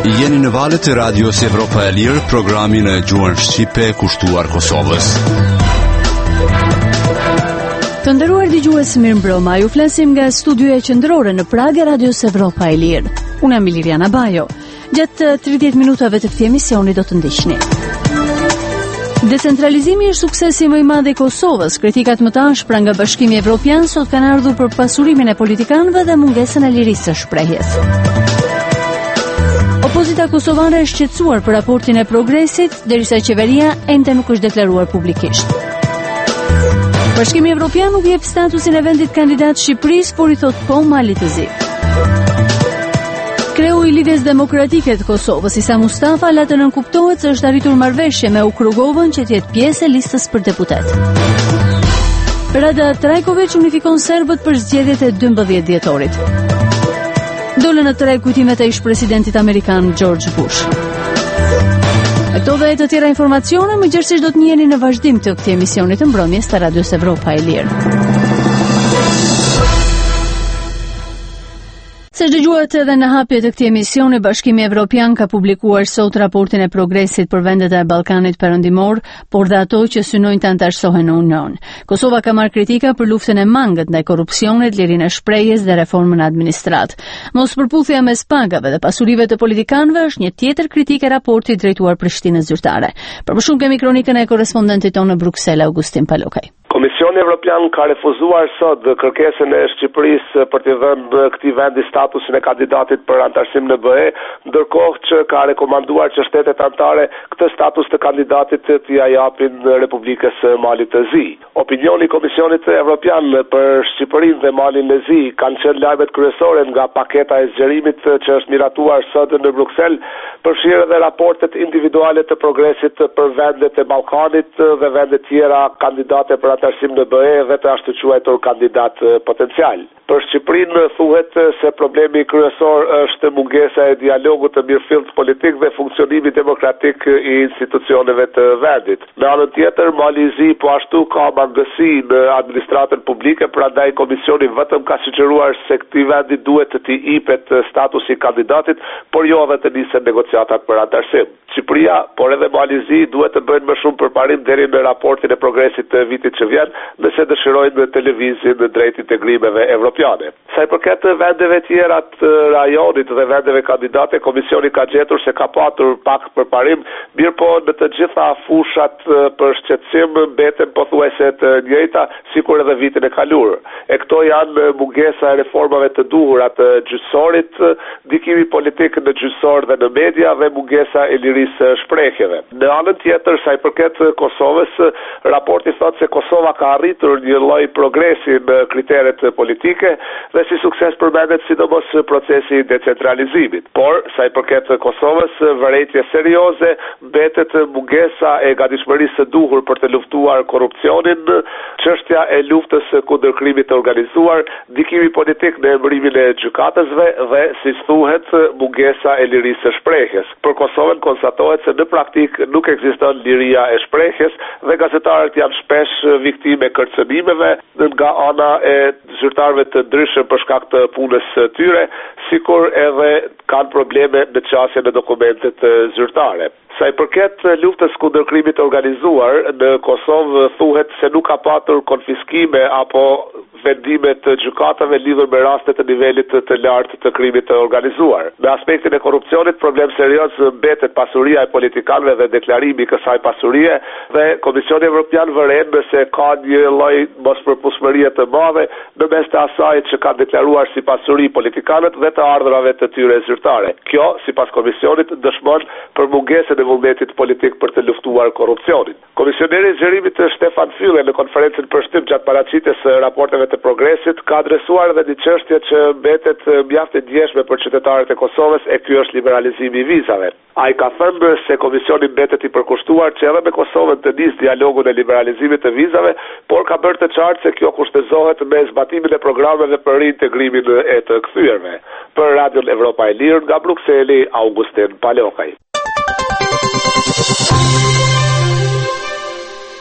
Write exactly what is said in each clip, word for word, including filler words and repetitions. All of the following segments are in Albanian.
Jeni në valët e radios Evropa e Lirë, programin e gjuhën shqipe kushtuar Kosovës. Të nderuar dëgjues, mirëmbrëma. Ju flasim nga studioja qendrore në Prag e radios Evropa e Lirë. Unë jam Liliana Bajo. Gjatë tridhjetë minutave të këtij emisioni do të ndiqni. Decentralizimi është suksesi më i madh i Kosovës. Kritikat më të ashpra nga Bashkimi Evropian sot kanë ardhur për pasurimin e politikanëve dhe mungesën e lirisë së shprehjes. Opozita kosovare është shqetësuar për raportin e progresit, derisa qeveria ende nuk është deklaruar publikisht. Bashkimi Evropian nuk jep statusin e vendit kandidat Shqipërisë, por i thot po malit të zi. Kreu i Lidhjes Demokratike të Kosovës, Isa Mustafa, la të nënkuptohet se është arritur marrëveshje me Ukrugovën që të jetë pjesë e listës për deputet. Rada Trajković unifikon serbët për zgjedhjet e dymbëdhjetë dhjetorit. Dole në treg kujtimet e ish-presidentit amerikan George Bush. Këto dhe e të tjera informacione më gjerësisht do të njiheni në vazhdim të këtij emisioni të mbrëmjes të Radios Evropa e Lirë. Se dëgjuat edhe në hapje të këtij emisioni, Bashkimi Evropian ka publikuar sot raportin e progresit për vendet e Ballkanit Perëndimor, por dhe ato që synojnë të antarësohen në Union. Kosova ka marrë kritika për luftën e mangët ndaj korrupsionit, lirinë e shprehjes dhe reformën e administrat. Mospërputhja mes pagave dhe pasurive të politikanëve është një tjetër kritikë e raportit drejtuar Prishtinës zyrtare. Për më shumë kemi kronikën e korrespondentit tonë në Bruksel, Augustin Palokaj. Komisioni Evropian ka refuzuar sot kërkesën e Shqipërisë për të dhënë këtij vendi statusin e kandidatit për antarësim në B E, ndërkohë që ka rekomanduar që shtetet anëtare këtë status të kandidatit t'i ia japin Republikës së Malit të Zi. Opinioni i Komisionit Evropian për Shqipërinë dhe Malin e Zi kanë qenë lajmet kryesore nga paketa e zgjerimit që është miratuar sot në Bruksel, përfshirë edhe raportet individuale të progresit për vendet e Ballkanit dhe vende tjera kandidate për antarësim në B E dhe të ashtu quajtur kandidat potencial. Për Shqipërinë thuhet se problemi kryesor është mungesa e dialogut të mirëfillt politik dhe funksionimi demokratik i institucioneve të vendit. Në anën tjetër, Mali i Zi po ashtu ka mangësi në administratën publike, prandaj komisioni vetëm ka sugjeruar se këtij vendi duhet të t'i jepet statusi kandidatit, por jo edhe të nisen negociatat për antarësim. Shqipëria, por edhe Mali i Zi duhet të bëjnë më shumë përparim deri në raportin e progresit të vitit që vjen, nëse dëshirojnë në televizin drejt integrimeve evropiane. Sa i përket vendeve tjera të rajonit dhe vendeve kandidate, komisioni ka gjetur se ka patur pak përparim, mirëpo në të gjitha fushat për shqetësim mbeten pothuajse të njëjta sikur edhe vitin e kaluar. E këto janë mungesa e reformave të duhura të gjyqësorit, ndikimi politik në gjyqësor dhe në media dhe mungesa e lirisë shprehjeve. Në anën tjetër, sa i përket Kosovës, raporti thotë se Kosova ka arritur një lloj progresi në kriteret politike dhe si sukses përmendet sidomos procesi i decentralizimit. Por, sa i përket Kosovës, vërejtje serioze mbetet mungesa e gatishmërisë së duhur për të luftuar korrupsionin, çështja e luftës kundër krimit të organizuar, ndikimi politik në emërimin e gjykatësve dhe, siç thuhet, mungesa e lirisë së shprehjes. Për Kosovën konstatohet se në praktik nuk ekziston liria e shprehjes dhe gazetarët janë shpesh viktime kërcënimeve nga ana e zyrtarëve të ndryshëm për shkak të punës së tyre, sikur edhe kanë probleme në qasjen e dokumentet zyrtare. Sa i përket luftës kundër krimit të organizuar, në Kosovë thuhet se nuk ka patur konfiskime apo vendime të gjykatave lidhur me raste të nivelit të lartë të krimit të organizuar. Në aspektin e korrupsionit, problem serioz mbetet pasuria e politikanëve dhe deklarimi i kësaj pasurie dhe Komisioni Evropian vëren se ka një lloj mospërputhshmërie të madhe në mes të asaj që kanë deklaruar si pasuri politikanët dhe të ardhurave të tyre zyrtare. Kjo, sipas komisionit, dëshmon për mungesën e vullnetit politik për të luftuar korrupsionin. Komisioneri i zgjerimit Stefan Füle në konferencën për shtyp gjatë paraqitjes së raporteve të progresit ka adresuar edhe një çështje që mbetet mjaft e ndjeshme për qytetarët e Kosovës, e ky është liberalizimi i vizave. Ai ka thënë se komisioni mbetet i përkushtuar që edhe me Kosovën të nisë dialogun e liberalizimit të vizave, por ka bërë të qartë se kjo kushtëzohet me zbatimin e programeve për reintegrimin e të kthyer. Për Radion Evropa e Lirë nga Brukseli, Augustin Palokaj.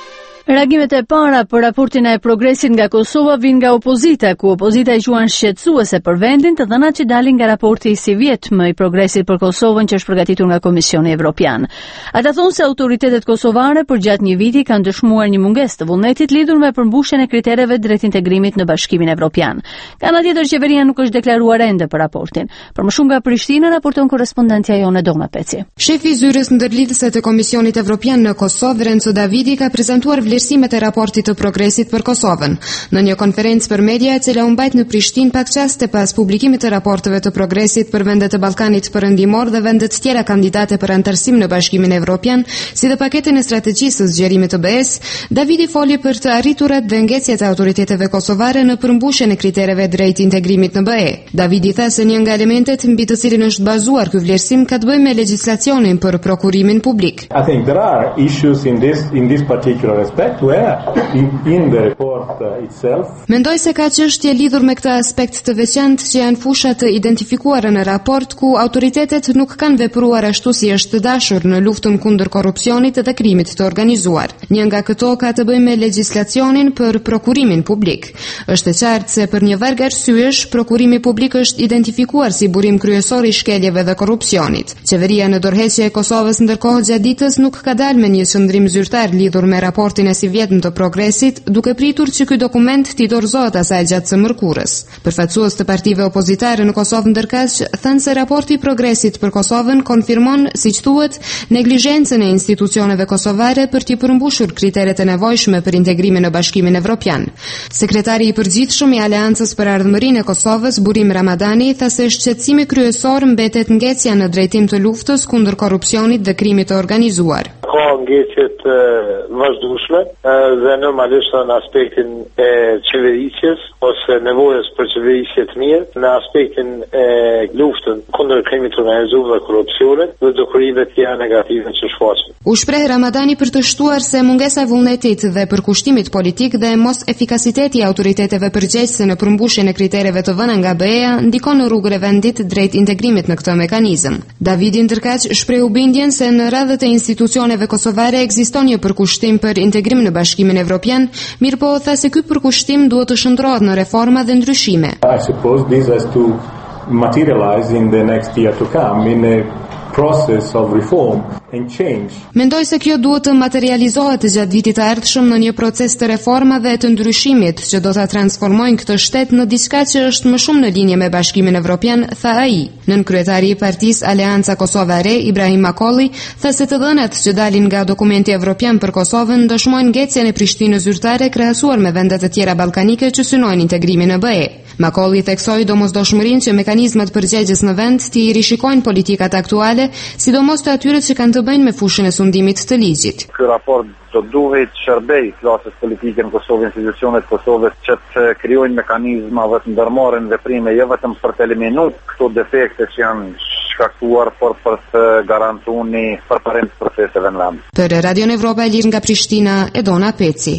Reagimet e para për raportin e progresit nga Kosova vijnë nga opozita, ku opozita i quan shqetësuese për vendin, të dhënat që dalin nga raporti i si vjetëm i progresit për Kosovën që është përgatitur nga Komisioni Evropian. Ata thonë se autoritetet kosovare për gjatë një viti kanë dëshmuar një mungesë të vullnetit lidhur me përmbushjen e kritereve drejt integrimit në Bashkimin Evropian. Kana tjetër qeveria nuk është deklaruar ende për raportin. Për më shumë nga Prishtina raporton korrespondentja jone Dona Peci. Shefi i zyrës ndërlidhëse të Komisionit Evropian në Kosovë, Renzo Davidi, ka prezantuar vlerësimet e raportit të progresit për Kosovën. Në një konferencë për media e cila u mbajt në Prishtinë pak çaste pas publikimit të raporteve të progresit për vendet e Ballkanit Perëndimor dhe vendet tjera kandidate për antarësim në Bashkimin Evropian, si dhe paketën e strategjisë së zgjerimit të B E-s, Davidi foli për të arriturat dhe ngecjet e autoriteteve kosovare në përmbushjen e kritereve drejt integrimit në B E. Davidi tha se një nga elementet mbi të cilin është bazuar ky vlerësim ka të bëjë me legjislacionin për prokurimin publik. I think there are issues in this in this particular aspect where in, in the report uh, itself. Mendoj se ka çështje lidhur me këtë aspekt të veçantë që janë fusha të identifikuara në raport ku autoritetet nuk kanë vepruar ashtu si është dashur në luftën kundër korrupsionit dhe krimit të organizuar. Një nga këto ka të bëjë me legjislacionin për prokurimin publik. Është e qartë se për një varg arsyesh prokurimi publik është identifikuar si burim kryesor i shkeljeve dhe korrupsionit. Qeveria në dorëheqje e Kosovës ndërkohë gjatë ditës nuk ka dalë me një qendrim zyrtar lidhur me raportin e si vjetëm të progresit, duke pritur që ky dokument t'i dorëzohet asaj gjatë së mërkurës. Përfaqësues të partive opozitare në Kosovë ndërkaq thënë se raporti i progresit për Kosovën konfirmon, siç thuhet, neglizhencën e institucioneve kosovare për t'i përmbushur kriteret e nevojshme për integrimin në Bashkimin Evropian. Sekretari i përgjithshëm i Aleancës për Ardhmërinë e Kosovës, Burim Ramadani, tha se shqetësimi kryesor mbetet ngecja në drejtim të luftës kundër korrupsionit dhe krimit të organizuar. Ka ngecjet vazhdueshme dhe normalisht në aspektin e qeverisjes ose nevojës për qeverisje të mirë, në aspektin e luftën kundër krimit të organizuar dhe korrupsionit dhe dukurive të tjera negative që shfaqen. U shpreh Ramadani për të shtuar se mungesa e vullnetit dhe përkushtimit politik dhe mos efikasiteti i autoriteteve përgjegjëse në përmbushjen e kritereve të vëna nga B E-ja ndikon në rrugën e vendit drejt integrimit në këtë mekanizëm. Davidi ndërkaq shprehu bindjen se në radhët e institucioneve kosovare ekziston një përkushtim për integrim në Bashkimin Evropian, mirë po tha se ky përkushtim duhet të shndrohet në reforma dhe ndryshime. I suppose this has to materialize in the next year to come in a process of reform and change. Mendoj se kjo duhet të materializohet gjatë vitit të ardhshëm në një proces të reformave dhe të ndryshimit që do ta transformojnë këtë shtet në diçka që është më shumë në linje me Bashkimin Evropian, tha ai. Nën kryetari i partisë Aleanca Kosova e Re, Ibrahim Makolli, tha se të dhënat që dalin nga dokumenti evropian për Kosovën dëshmojnë ngecjen e Prishtinës zyrtare krahasuar me vendet e tjera ballkanike që synojnë integrimin në B E. Makolli theksoi domosdoshmërinë që mekanizmat përgjegjës në vend t'i rishikojnë politikat aktuale, sidomos të atyre që kanë të bëjnë me fushën e sundimit të ligjit. Ky raport do duhet shërbej klasës politike në Kosovë, institucionet Kosovës që të krijojnë mekanizma dhe të ndërmarrin veprime jo vetëm për të eliminuar këto defekte që janë shkaktuar, por për të garantuar një përparim të proceseve në vend. Për Radion Evropa e Lirë nga Prishtina, Edona Peci.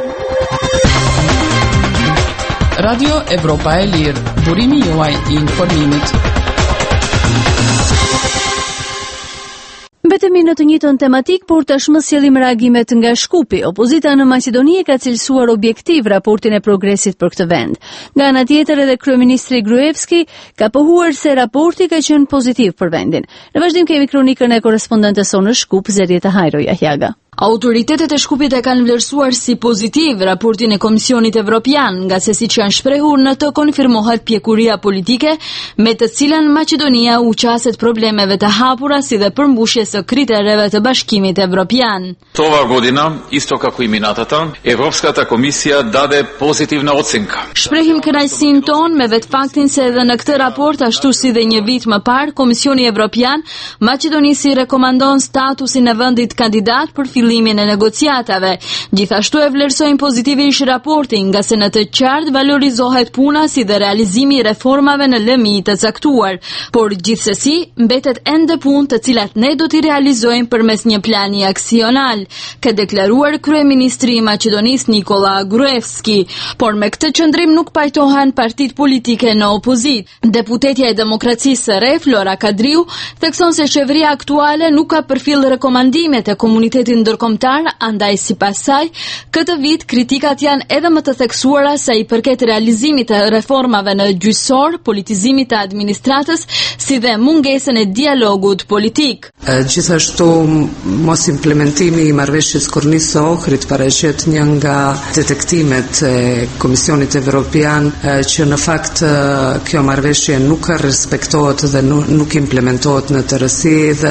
Radio Evropa e Lirë, burimi juaj i informimit. Mbetemi në të njëjtën tematik, por tashmë sjellim reagimet nga Shkupi. Opozita në Maqedoni ka cilësuar objektiv raportin e progresit për këtë vend. Nga ana tjetër edhe kryeministri Gruevski ka pohuar se raporti ka qenë pozitiv për vendin. Në vazhdim kemi kronikën e korrespondentes sonë në Shkup, Zerieta Hajroja Hjaga. Autoritetet e Shkupit e kanë vlerësuar si pozitiv raportin e Komisionit Evropian, nga se siç janë shprehur në të konfirmohet pjekuria politike me të cilën Maqedonia u qaset problemeve të hapura si dhe përmbushjes së kritereve të Bashkimit Evropian. Ova godina, isto kako i minatata, Evropskata komisija dade pozitivna ocenka. Shprehim kënaqësinë tonë me vetë faktin se edhe në këtë raport, ashtu si dhe një vit më parë, Komisioni Evropian Maqedonisë rekomandon statusin e vendit kandidat për fillimin e negociatave. Gjithashtu e vlerësojnë pozitivisht raportin, nga se në të qartë valorizohet puna si dhe realizimi i reformave në lëmi të caktuar, por gjithsesi mbetet ende punë të cilat ne do t'i realizojmë përmes një plani aksional, ka deklaruar kryeministri i Maqedonisë Nikola Gruevski, por me këtë qëndrim nuk pajtohen partitë politike në opozit. Deputetja e Demokracisë së Re, Flora Kadriu, thekson se qeveria aktuale nuk ka përfill rekomandimet e komunitetit ndërkombëtar ndërkombëtar, andaj sipas saj, këtë vit kritikat janë edhe më të theksuara sa i përket realizimit të reformave në gjyqësor, politizimit të administratës, si dhe mungesën e dialogut politik. Gjithashtu mos implementimi i marrëveshjes Kornisë Ohrit paraqet një nga detektimet e Komisionit Evropian që në fakt kjo marrëveshje nuk respektohet dhe nuk implementohet në tërësi dhe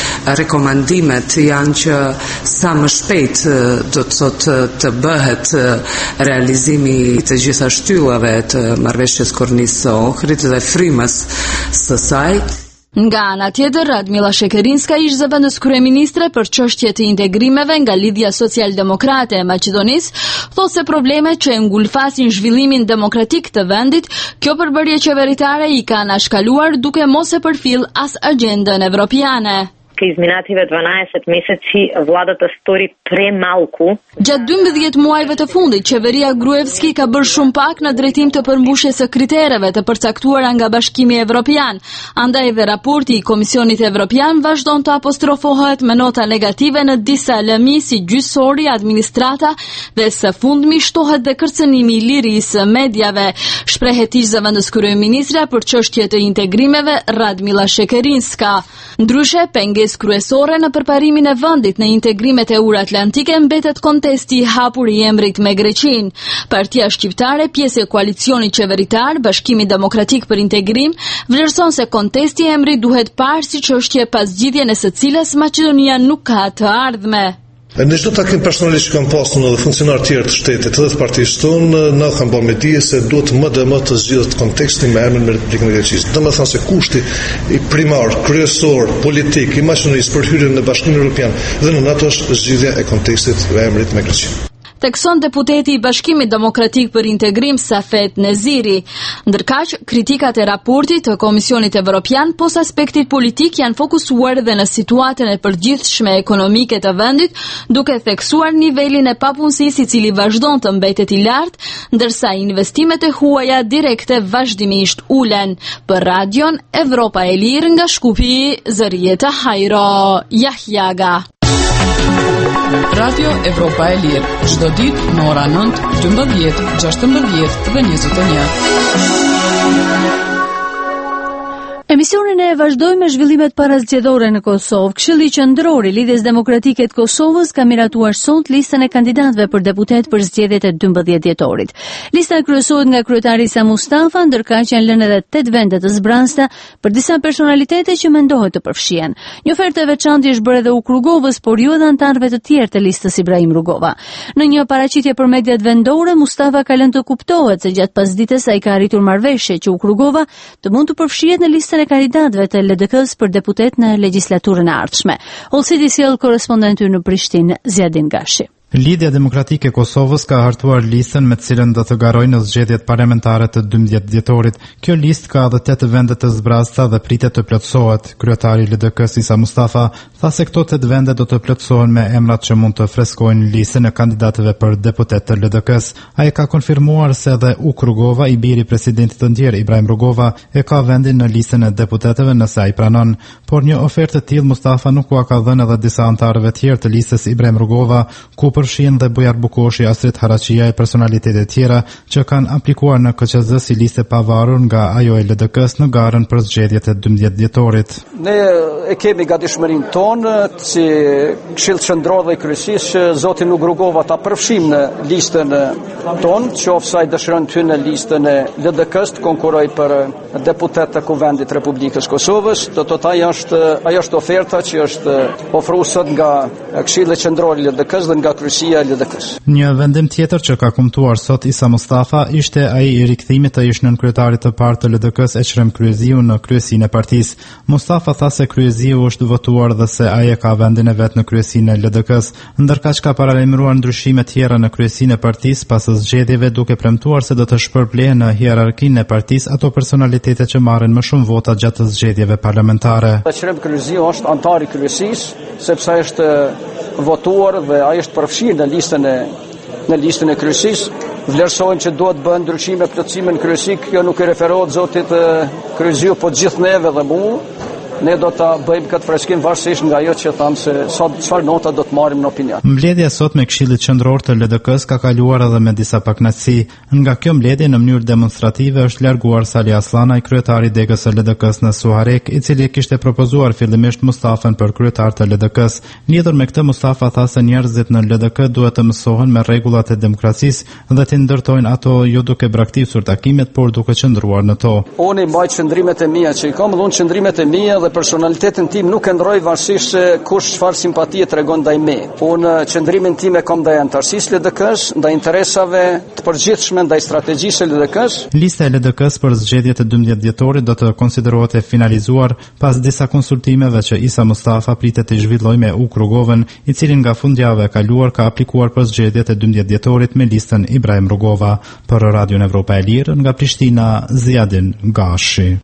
rekomandimet janë që sa më shpejt do të thotë të bëhet realizimi i të gjitha shtyllave të marrëveshjes Kornisë Ohrit dhe frymës së saj. Nga ana tjetër, Radmila Shekerinska ish zëvendës kryeministre për çështje të integrimeve nga Lidhja Social-Demokrate e Maqedonisë, thotë se problemet që ngulfasin zhvillimin demokratik të vendit, kjo përbërje qeveritare i ka anashkaluar duke mos e përfill as agjendën evropiane. Изминативе дванаесет месеци владата стори премалку. Gjatë dymbëdhjetë muajve të fundit, qeveria Gruevski ka bërë shumë pak në drejtim të përmbushjes së kritereve të përcaktuara nga Bashkimi Evropian. Andaj dhe raporti i Komisionit Evropian vazhdon të apostrofohet me nota negative në disa lëmi si gjyqësori, administrata dhe së fundmi shtohet dhe kërcënimi i lirisë së mediave. Shprehet ish zëvendës kryeministra për çështje të integrimeve Radmila Shekerinska. Ndryshe, pengesë kryesore në përparimin e vendit në integrimet euro-atlantike mbetet kontesti i hapur i emrit me Greqinë. Partia Shqiptare, pjesë e koalicionit qeveritar, Bashkimi Demokratik për Integrim, vlerëson se kontesti i emrit duhet parë si çështje pas zgjidhjen e së cilës Maqedonia nuk ka të ardhme. Në çdo takim personalisht që kam pasur edhe funksionar të tjerë të shtetit edhe të partisë tonë, na kanë bërë me dije se duhet më dhe më të zgjidhet konteksti me emrin me Republikën e Greqisë. Domethënë se kushti i primar, kryesor, politik i Maqedonisë për hyrjen në Bashkimin Evropian dhe në NATO është zgjidhja e kontekstit me emrit me Greqinë. Tekson deputeti i Bashkimit Demokratik për Integrim Safet Neziri. Ndërkaq, kritikat e raportit të Komisionit Evropian pos aspektit politik janë fokusuar dhe në situatën e përgjithshme ekonomike të vendit, duke theksuar nivelin e papunësisë i cili vazhdon të mbetet i lartë, ndërsa investimet e huaja direkte vazhdimisht ulen. Për radion Evropa e Lirë nga Shkupi, Zërieta Hajro, Jahjaga. Radio Evropa e Lirë, çdo ditë në ora nëntë, dymbëdhjetë, gjashtëmbëdhjetë dhe njëzet e një. Emisionin e vazhdoi me zhvillimet parazgjedhore në Kosovë. Këshilli Qendror i Lidhjes Demokratike të Kosovës ka miratuar sot listën e kandidatëve për deputet për zgjedhjet e dymbëdhjetë dhjetorit. Lista kryesohet nga kryetari Isa Mustafa, ndërkaq janë lënë edhe tetë vende të zbrasta për disa personalitete që mendohet të përfshihen. Një ofertë e veçantë është bërë edhe u Rrugovës, por jo edhe anëtarëve të tjerë të listës Ibrahim Rrugova. Në një paraqitje për mediat vendore, Mustafa ka lënë të kuptohet se gjatë pasdites ai ka arritur marrëveshje që u Rrugova të mund të përfshihet në listën e kandidatëve të L D K-s për deputet në legjislaturën e ardhshme. Holsidi sjell korrespondenti në Prishtinë, Zjadin Gashi. Lidhja Demokratike e Kosovës ka hartuar listën me të cilën do të garojë në zgjedhjet parlamentare të dymbëdhjetë dhjetorit. Kjo listë ka edhe tetë vende të zbrasta dhe pritet të plotësohet. Kryetari i L D K-s Isa Mustafa tha se këto tetë vende do të plotësohen me emrat që mund të freskojnë listën e kandidatëve për deputet të L D K-s. Ai ka konfirmuar se edhe u Rrugova, i biri i presidentit të ndjer Ibrahim Rrugova, e ka vendin në listën e deputetëve nëse ai pranon, por një ofertë të tillë Mustafa nuk u ka dhënë edhe disa anëtarëve të tjerë të listës Ibrahim Rrugova, ku përfshihen dhe Bujar Bukoshi, Astrid Haraçia e personalitete tjera që kanë aplikuar në K Q Z si listë pavarur nga ajo e L D K-s në garën për zgjedhjet e dymbëdhjetë dhjetorit. Ne e kemi gatishmërinë tonë si Këshill Qendror dhe Kryesisë që zoti Nuk Rrugova ta përfshim në listën tonë, qoftë ai dëshiron të hyjë në listën e L D K-s të konkurrojë për deputet të Kuvendit Republikës Kosovës. Do të thotë është ajo është oferta që është ofruar sot nga Këshilli Qendror i L D K-s dhe nga Kryesia e L D K-s. Një vendim tjetër që ka kumtuar sot Isa Mustafa ishte ai i rikthimit të ish nënkryetarit të parë të L D K-s Ekrem Kryeziu në kryesinë e partisë. Mustafa tha se Kryeziu është votuar dhe se ai e ka vendin e vet në kryesinë e L D K-s, ndërkaq ka paralajmëruar ndryshime tjera në kryesinë e partisë pas zgjedhjeve, duke premtuar se do të shpërblehen në hierarkinë e partisë ato personalitete që marrin më shumë vota gjatë zgjedhjeve parlamentare. Ekrem Kryeziu është antar i kryesisë sepse ai është votuar dhe ai është përfshirë në listën e në listën e kryesisë. Vlerësojnë që duhet bën ndryshime plotësime në kryesi, kjo nuk i referohet zotit Kryeziu, po gjithë neve dhe mu. ne do ta bëjmë këtë freskim varësisht nga ajo që tham se sa çfarë nota do të marrim në opinion. Mbledhja sot me Këshillin Qendror të L D K-s ka kaluar edhe me disa pakënaqësi. Nga kjo mbledhje në mënyrë demonstrative është larguar Sali Aslanaj, kryetari i degës së L D K-s në Suharek, i cili kishte propozuar fillimisht Mustafën për kryetar të L D K-s. Lidhur me këtë, Mustafa tha se njerëzit në L D K duhet të mësohen me rregullat e demokracisë dhe të ndërtojnë ato jo duke braktisur takimet, por duke qëndruar në to. Unë mbaj qëndrimet e mia që i kam, unë qëndrimet e mia dhe personalitetin tim nuk e ndroj varësisht se kush çfarë simpatie tregon ndaj me. Unë qëndrimin tim e kam ndaj antarësisë L D K-s, ndaj interesave të përgjithshme, ndaj strategjisë së L D K-s. Lista e L D K-s për zgjedhjet e dymbëdhjetë dhjetorit do të konsiderohet e finalizuar pas disa konsultimeve që Isa Mustafa pritet të zhvillojë me Uk Rrugovën, i cili nga fundjava e kaluar ka aplikuar për zgjedhjet e dymbëdhjetë dhjetorit me listën Ibrahim Rrugova. Për Radion Evropa e Lirë, nga Prishtina, Ziadin Gashi.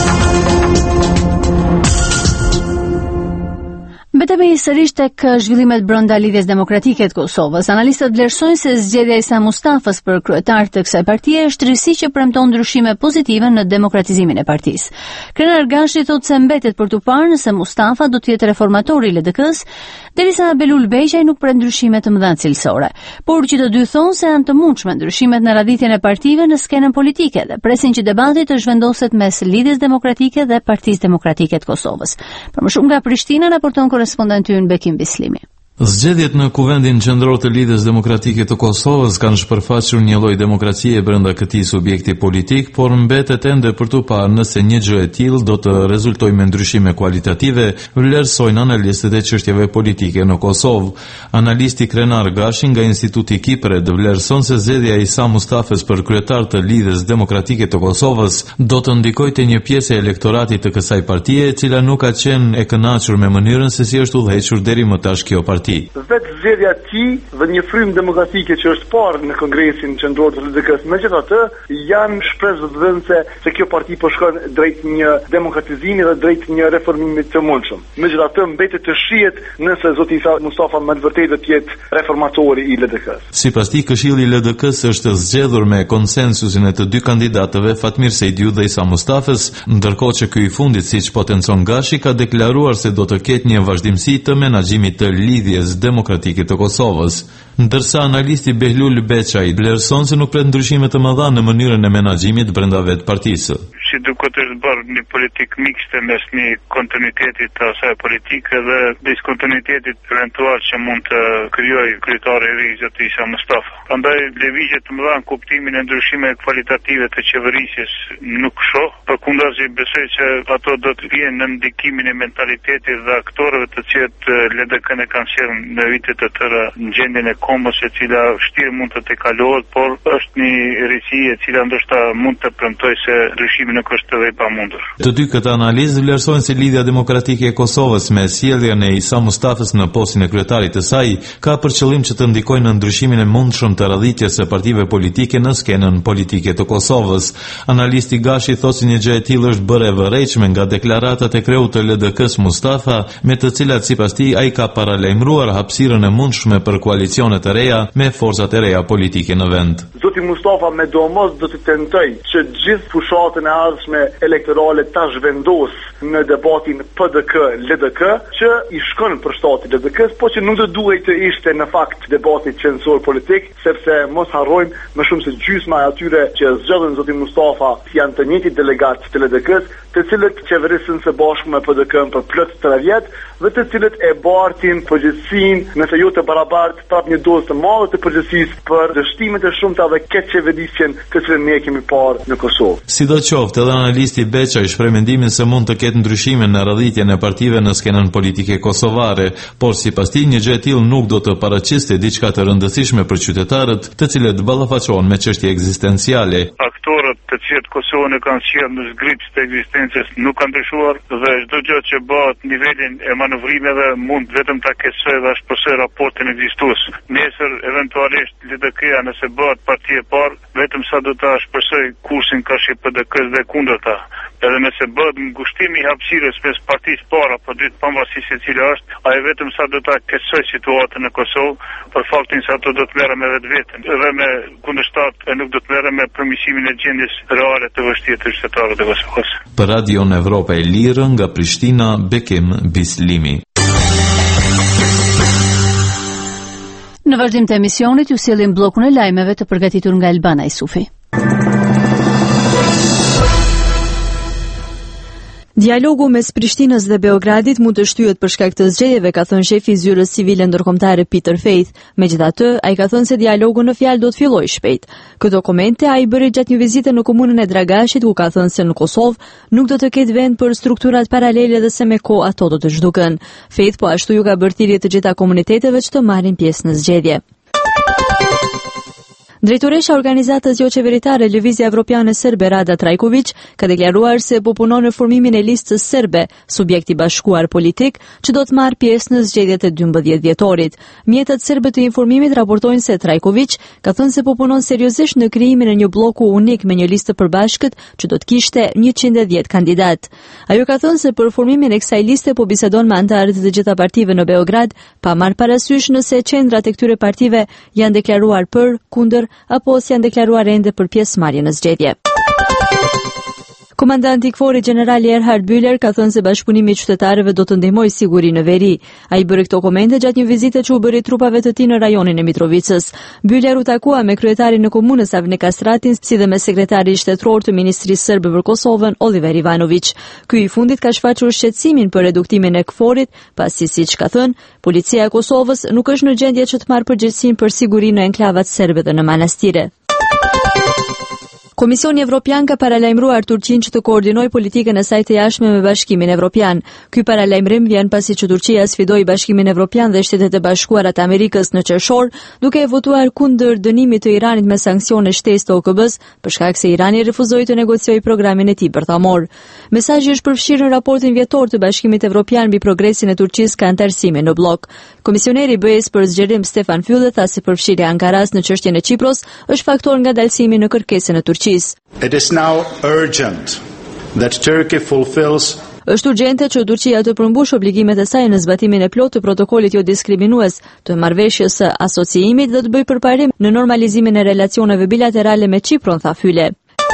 Mbetemi sërish tek zhvillimet brenda Lidhjes Demokratike të Kosovës. Analistët vlerësojnë se zgjedhja e Isa Mustafës për kryetar të kësaj partie është risi që premton ndryshime pozitive në demokratizimin e partisë. Krenar Gashi thotë se mbetet për tu parë nëse Mustafa do të jetë reformatori i L D K-s, derisa Belul Beqaj nuk pret ndryshime të mëdha cilësore. Por që të dy thonë se janë të mundshme ndryshimet në radhitjen e partive në skenën politike dhe presin që debati të zhvendoset mes Lidhjes Demokratike dhe Partisë Demokratike të Kosovës. Për më shumë nga Prishtina raporton korespondenti ynë Bekim Bislimi. Zgjedhjet në Kuvendin Qendror të Lidhjes Demokratike të Kosovës kanë shpërfaqur një lloj demokracie brenda këtij subjekti politik, por mbetet ende për tu parë nëse një gjë e tillë do të rezultojë me ndryshime kualitative, vlerësojnë analistët e çështjeve politike në Kosovë. Analisti Krenar Gashi nga Instituti Kipre vlerëson se zgjedhja e Isa Mustafës për kryetar të Lidhjes Demokratike të Kosovës do të ndikojë te një pjesë e elektoratit të kësaj partie, e cila nuk ka qenë e kënaqur me mënyrën se si është udhëhequr deri më tash kjo parti. Vetë zgjedhja e tij dhe një frymë demokratike që është parë në Kongresin Qendror të L D K-s, megjithatë janë shpresë dhënëse se kjo parti po shkon drejt një demokratizimi dhe drejt një reformimi të mundshëm. Megjithatë mbetet të shihet nëse zoti Isa Mustafa më vërtet do të jetë reformatori i L D K-s. Sipas tij, Këshilli i L D K-s është zgjedhur me konsensusin e të dy kandidatëve, Fatmir Sejdiu dhe Isa Mustafës, ndërkohë që ky i fundit, siç potencon Gashi, ka deklaruar se do të ketë një vazhdimsi të menaxhimit të lidhjes Demokratike të Kosovës, ndërsa analisti Behlul Beqaj vlerëson se nuk pret ndryshime të mëdha në mënyrën e menaxhimit brenda vetë partisë. Si duket është bërë një politik mikste mes një kontinuitetit të asaj politike dhe diskontinuitetit eventual që mund të krijojë kryetari i ri zoti Isa Mustafa. Prandaj lëvizje të mëdha në kuptimin e ndryshimeve kvalitative të qeverisjes nuk shoh, përkundazi besoj që ato do të vinë në ndikimin e mentalitetit dhe aktorëve të cilët L D K-n e kanë sjellë në vitet të tëra në gjendjen e komos, e cila vështirë mund të tejkalohet, por është një risi e cila ndoshta mund të premtojë se ndryshimi nuk është edhe i pamundur. Të dy këtë analizë vlerësojnë se Lidhja Demokratike e Kosovës me sjelljen e Isa Mustafës në postin e kryetarit të saj ka për qëllim që të ndikojë në ndryshimin e mundshëm të radhitjes së partive politike në skenën politike të Kosovës. Analisti Gashi thotë se një gjë e tillë është bërë e vërejtshme nga deklaratat e kreut të L D K-s Mustafa, me të cilat sipas tij ai ka paralajmëruar hapësirën e mundshme për koalicione të reja me forcat e reja politike në vend. Zoti Mustafa me domos do të tentoj që gjithë fushatën e ardhshme elektorale ta zhvendos në debatin P D K L D K që i shkon për shtatin L D K-s, po që nuk do duhet të ishte në fakt debati qendror politik, sepse mos harrojmë më shumë se gjysma e atyre që zgjedhën zoti Mustafa janë të njëjtit delegatë të L D K-s, të cilët qeverisin së bashku me P D K-n për plot tre vjet dhe të cilët e bartin përgjegjësinë, nëse jo të barabartë, prap një dozë të madhe të përgjegjësisë për dështimet e shumta dhe këtë qeverisjen të cilën ne kemi parë në Kosovë. Sidoqoftë, edhe analisti Beqaj shpreh mendimin se mund të ketë ndryshime në radhitjen e partive në skenën politike kosovare, por sipas tij një gjë e tillë nuk do të paraqiste diçka të rëndësishme për qytetarët, të cilët ballafaqohen me çështje ekzistenciale. Aktorët të cilët Kosovën e kanë sjellë në zgrips të ekzistencës nuk kanë ndryshuar dhe çdo gjë që bëhet në nivelin e manovrimeve mund vetëm ta keqësojë dhe shpërthej raportin ekzistues. Nesër eventualisht L D K-ja nëse bëhet parti e parë, vetëm sa do ta shpërthej kursin ka shi P D K-s dhe kundërta. edhe nëse bëhet ngushtimi i hapësirës mes partisë parë apo dytë pavarësisht se cila është, ai vetëm sa do ta keqsoj situatën në Kosovë për faktin se ato do të merren me vetveten edhe me kundërshtat e nuk do të merren me përmirësimin e gjendjes reale të vështirë të qytetarëve të Kosovës. Për Radion Evropa e Lirë nga Prishtina, Bekim Bislimi. Në vazhdim të emisionit ju sjellim bllokun e lajmeve të përgatitur nga Elbana Isufi. Dialogu mes Prishtinës dhe Beogradit mund të shtyhet për shkak të zgjedhjeve, ka thënë shefi i zyrës civile ndërkombëtare Peter Faith. Megjithatë, ai ka thënë se dialogu në fjalë do të fillojë shpejt. Këto komente ai bëri gjatë një vizite në komunën e Dragashit, ku ka thënë se në Kosovë nuk do të ketë vend për strukturat paralele dhe se me kohë ato do të zhduken. Faith po ashtu ju ka bërë thirrje të gjitha komuniteteve që të marrin pjesë në zgjedhje. Drejtoresha e organizatës jo qeveritare Lëvizja Evropiane Serbe Rada Trajković ka deklaruar se po punon në formimin e listës serbe, subjekti bashkuar politik, që do të marrë pjesë në zgjedhjet e dymbëdhjetë dhjetorit. Mjetet serbe të informimit raportojnë se Trajković ka thënë se po punon seriozisht në krijimin e një bloku unik me një listë përbashkët që do të kishte njëqind e dhjetë kandidat. Ajo ka thënë se për formimin e kësaj liste po bisedon me anëtarët e të gjitha partive në Beograd, pa marrë parasysh nëse qendrat e këtyre partive janë deklaruar për, kundër apo si janë deklaruar ende për pjesëmarrje në zgjedhje. Komandanti i Kforit generali Erhard Bühler ka thënë se bashkëpunimi i qytetarëve do të ndihmojë sigurinë në veri. Ai bëri këto komente gjatë një vizite që u bëri trupave të tij në rajonin e Mitrovicës. Bühler u takua me kryetarin e komunës Avne Kastratin, si dhe me sekretarin shtetëror të Ministrisë Serbe për Kosovën, Oliver Ivanović. Ky i fundit ka shfaqur shqetësimin për reduktimin e Kforit, pasi siç ka thënë, policia e Kosovës nuk është në gjendje që të marrë përgjegjësinë për sigurinë në enklavat serbe dhe në manastire. Komisioni Evropian ka paralajmëruar Turqinë që të koordinojë politikën e saj të jashtme me Bashkimin Evropian. Ky paralajmërim vjen pasi që Turqia sfidoi Bashkimin Evropian dhe Shtetet e Bashkuara të Amerikës në qershor, duke e votuar kundër dënimit të Iranit me sanksione shtesë të O K B-s, për shkak se Irani refuzoi të negociojë programin e tij bërthamor. Mesazhi është përfshirë në raportin vjetor të Bashkimit Evropian mbi progresin e Turqisë ka antarësimin në blok. Komisioneri i B E-s për zgjerim Stefan Füle tha se përfshirja e Ankaras në çështjen e Çipros është faktor ngadalësimi në kërkesën e Turqisë. It is now urgent that Turkey fulfills Është urgjente që Turqia të përmbush obligimet e saj në zbatimin e plotë të protokollit jo diskriminues të marrëveshjes së asociimit dhe të bëjë përparim në normalizimin e relacioneve bilaterale me Çipron, tha Füle.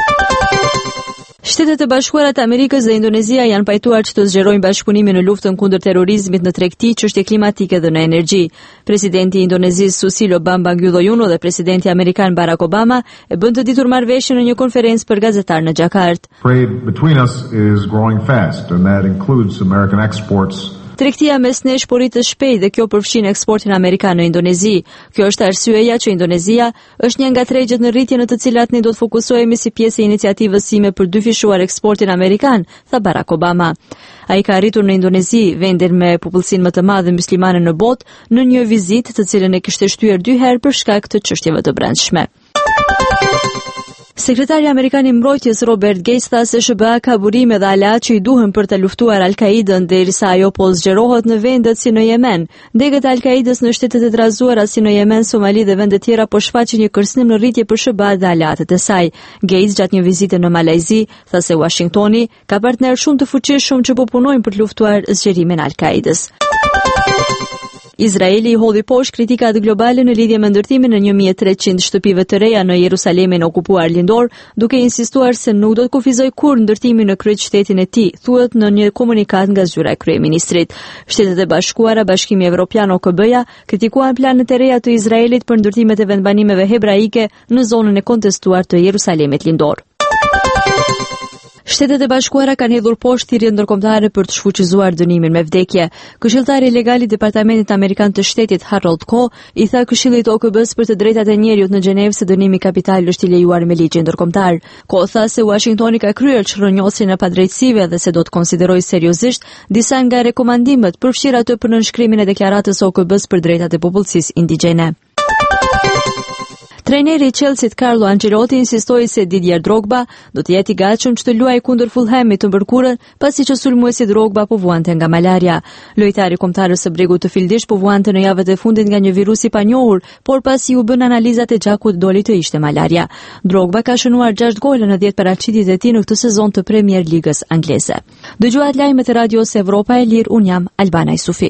Shtetet e Bashkuara të Amerikës dhe Indonezia janë pajtuar që të zgjerojnë bashkëpunimin në luftën kundër terrorizmit në tregti, çështje klimatike dhe në energji. Presidenti i Indonezisë Susilo Bambang Yudhoyono dhe presidenti amerikan Barack Obama e bën të ditur marrëveshjen në një konferencë për gazetar në Jakarta. Trade between us is growing fast and that includes American exports. Tregtia mes nesh po rritet shpejt dhe kjo përfshin eksportin amerikan në Indonezi. Kjo është arsyeja që Indonezia është një nga tregjet në rritje në të cilat ne do të fokusohemi si pjesë e iniciativës sime për dyfishuar eksportin amerikan, tha Barack Obama. Ai ka arritur në Indonezi, vendin me popullsinë më të madhe myslimane në botë, në një vizitë të cilën e kishte shtyer dy herë për shkak të çështjeve të brendshme. Sekretari amerikan i mbrojtjes Robert Gates tha se S B A ka burime dhe aleat që i duhen për të luftuar Al-Qaidën derisa ajo po zgjerohet në vendet si në Yemen. Degët e Al-Qaidës në shtetet e trazuara si në Yemen, Somali dhe vende tjera po shfaqin një kërcënim në rritje për S B A dhe aleatët e saj. Gates gjatë një vizite në Malajzi tha se Washingtoni ka partner shumë të fuqishëm që po punojnë për të luftuar zgjerimin e Al-Qaidës. Izraeli i hodhi poshtë kritikat globale në lidhje me ndërtimin e një mijë e treqind shtëpive të reja në Jerusalemin okupuar lindor, duke insistuar se nuk do të kufizoj kur ndërtimin në kryeqytetin e tij, thuhet në një komunikat nga zyra e kryeministrit. Shtetet e Bashkuara, Bashkimi Evropian O K B-ja kritikuan planet e reja të Izraelit për ndërtimet e vendbanimeve hebraike në zonën e kontestuar të Jerusalemit lindor. Shtetet e Bashkuara kanë hedhur poshtë thirrje ndërkombëtare për të shfuqizuar dënimin me vdekje. Këshilltari legal i Departamentit Amerikan të Shtetit Harold Koh i tha Këshillit O K B-s për të drejtat e njerëzit në Gjenevë se dënimi kapital është i lejuar me ligjin ndërkombëtar. Koh tha se Washingtoni ka kryer çrrënjosjen e padrejtësive dhe se do të konsiderojë seriozisht disa nga rekomandimet, përfshirë atë për nënshkrimin e deklaratës O K B-s për drejtat e popullsisë indigjene. Trajneri i Chelsea Carlo Ancelotti insistoi se Didier Drogba do të jetë i gatshëm që të luajë kundër Fulhamit të mërkurën, pasi që sulmuesi Drogba po vuante nga malaria. Lojtari kombëtarës së bregut të Fildish po vuante në javët e fundit nga një virus i panjohur, por pasi u bën analizat e gjakut doli të ishte malaria. Drogba ka shënuar gjashtë gole në dhjetë paraqitjet e tij në këtë sezon të Premier Ligës angleze. Dëgjuat lajmet e Radios Evropa e Lirë, un jam Albana Isufi.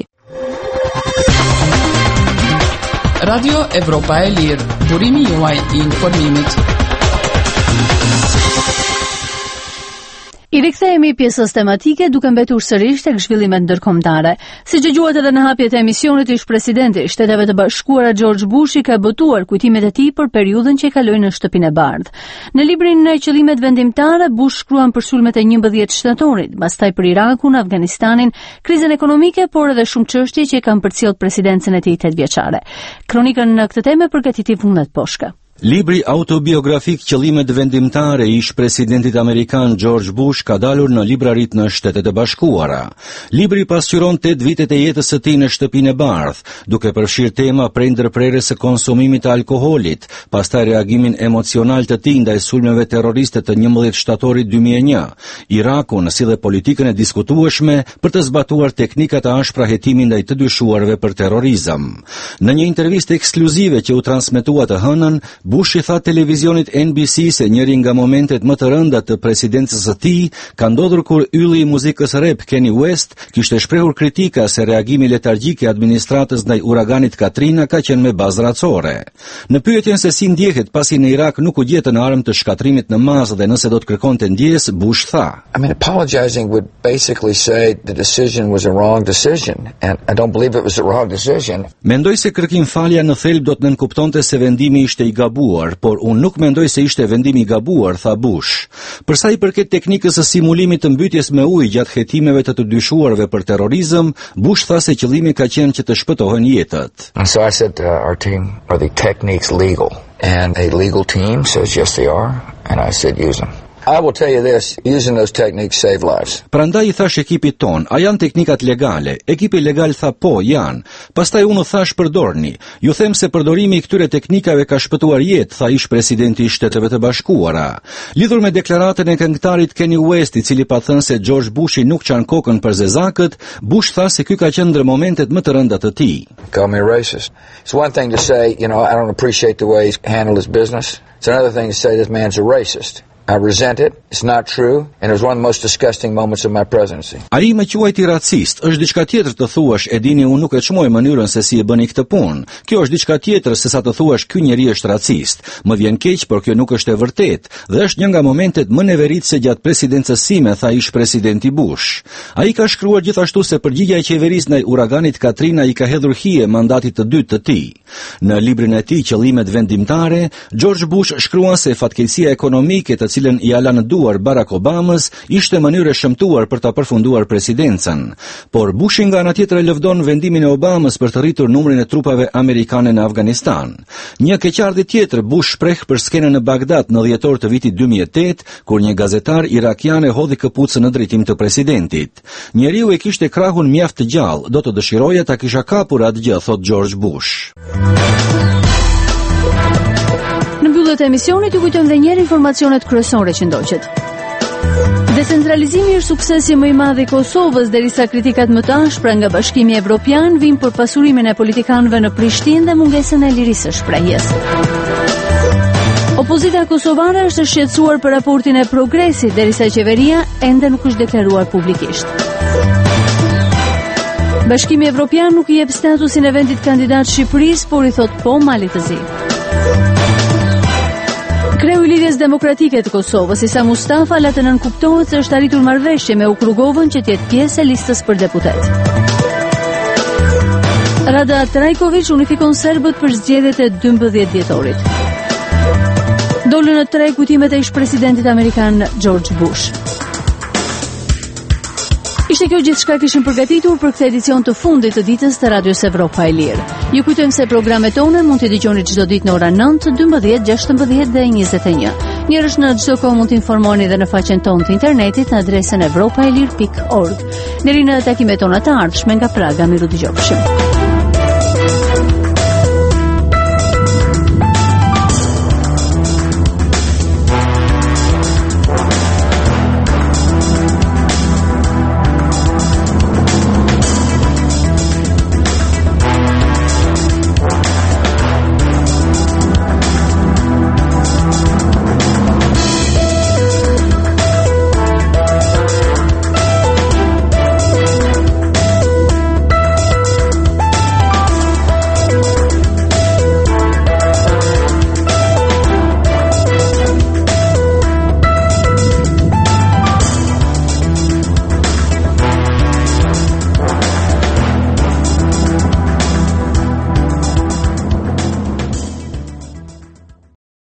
Radio Evropa e Lirë, burimi juaj i informimit. I rikthehemi pjesës tematike duke mbetur sërish tek zhvillimet ndërkombëtare. Siç dëgjuat edhe në hapjet e emisionit, ish-presidenti i Shteteve të Bashkuara George Bush i ka botuar kujtimet e tij për periudhën që e kaloi në Shtëpinë e Bardhë. Në librin e qëllimet vendimtare, Bush shkruan për sulmet e njëmbëdhjetë shtatorit, pastaj për Irakun, Afganistanin, krizën ekonomike, por edhe shumë çështje që kanë përcjell presidencën e tij tetëvjeçare. Kronikën në këtë temë përgatiti Vullnet Poshka. Libri autobiografik Qëllimet vendimtare i ish-presidentit amerikan George Bush ka dalur në librarit në Shtetet e Bashkuara. Libri pasqyron tetë vitet e jetës së tij në Shtëpinë e Bardhë, duke përfshirë tema prej ndërprerjes së konsumimit të alkoolit, pastaj reagimin emocional të tij ndaj sulmeve terroriste të njëmbëdhjetë shtatorit dy mijë e një, Irakun si dhe politikën e diskutueshme për të zbatuar teknika të ashpra hetimi ndaj të dyshuarve për terrorizëm. Në një intervistë ekskluzive që u transmetua të hënën, Bush i tha televizionit N B C se njëri nga momentet më të rënda të presidencës së tij ka ndodhur kur ylli i muzikës rap Kanye West kishte shprehur kritika se reagimi letargjik i administratës ndaj uraganit Katrina ka qenë me bazë racore. Në pyetjen se si ndjehet pasi në Irak nuk u gjetën armë të shkatrimit në masë dhe nëse do të kërkonte ndjes, Bush tha: I mean, apologizing would basically say the decision was a wrong decision, and I don't believe it was a wrong decision. Mendoj se kërkim falja në thelb do të nënkuptonte se vendimi ishte i gabuar, por unë nuk mendoj se ishte vendimi i gabuar, tha Bush. Për sa i përket teknikës së simulimit të mbytjes me ujë gjatë hetimeve të të dyshuarve për terrorizëm, Bush tha se qëllimi ka qenë që të shpëtohen jetët. And so I said, uh, our team, are the techniques legal? And a legal team says yes they are, and I said use them. I will tell you this, using those techniques save lives. Prandaj i thash ekipit ton, a janë teknikat legale? Ekipi legal tha po, janë. Pastaj unë thash përdorni. Ju them se përdorimi i këtyre teknikave ka shpëtuar jetë, tha ish-presidenti i Shteteve të Bashkuara. Lidhur me deklaratën e këngëtarit Kanye West, i cili pa thënë se George Bushi nuk çan kokën për zezakët, Bush tha se ky ka qenë ndër momentet më të rënda të tij. Call me racist. It's one thing to say, you know, I don't appreciate the way he's handled his business. It's another thing to say this man's a racist. I resent it. It's not true, and it was one of the most disgusting moments of my presidency. Ai më quajti racist. Është diçka tjetër të thuash, e dini unë nuk e çmoj mënyrën se si e bëni këtë punë. Kjo është diçka tjetër se sa të thuash ky njeri është racist. Më vjen keq, por kjo nuk është e vërtetë dhe është një nga momentet më neveritëse gjatë presidencës sime, tha ish-presidenti Bush. Ai ka shkruar gjithashtu se përgjigjja e qeverisë ndaj uraganit Katrina i ka hedhur hije mandatit të dytë të tij. Në librin e tij Qëllimet vendimtare, George Bush shkruan se fatkeqësia ekonomike të cilën i ala në duar Barack Obamas ishte mënyrë e shëmtuar për ta përfunduar presidencën. Por Bush nga ana tjetër e lëvdon vendimin e Obamas për të rritur numrin e trupave amerikane në Afganistan. Një keqardhje tjetër Bush shpreh për skenën në Bagdad në dhjetor të vitit dy mijë e tetë, kur një gazetar irakian e hodhi këpucën në drejtim të presidentit. Njeriu e kishte krahun mjaft të gjallë, do të dëshiroja ta kisha kapur atë gjë, thot George Bush. Në mbyllje të emisionit ju kujtojmë edhe një herë informacionet kryesore që ndoqet. Decentralizimi është suksesi më i madh i Kosovës, derisa kritikat më të ashpra nga Bashkimi Evropian vijnë për pasurimin e politikanëve në Prishtinë dhe mungesën e lirisë së shprehjes. Opozita kosovare është shqetësuar për raportin e Progresit, derisa qeveria ende nuk është deklaruar publikisht. Bashkimi Evropian nuk i jep statusin e vendit kandidat Shqipërisë, por i thot po Malit të Zi. Kreu i Lidhjes Demokratike të Kosovës, Isa Mustafa, la të nënkuptohet se është arritur marrëveshje me Ukrugovën që të jetë pjesë e listës për deputet. Rada Trajković unifikon serbët për zgjedhjet e dymbëdhjetë dhjetorit. Dolën në tre kujtimet e ish-presidentit amerikan George Bush. Ishte kjo gjithçka kishim përgatitur për këtë edicion të fundit të ditës të Radios Evropa e Lirë. Ju kujtojmë se programet tona mund t'i dëgjoni çdo ditë në orën nëntë, dymbëdhjetë, gjashtëmbëdhjetë dhe njëzet e një. Njërësh në çdo kohë mund t'informoni dhe në faqen tonë të internetit në adresën evropaelir pikë org. Deri në takimet tona të ardhshme nga Praga, miru dëgjofshim.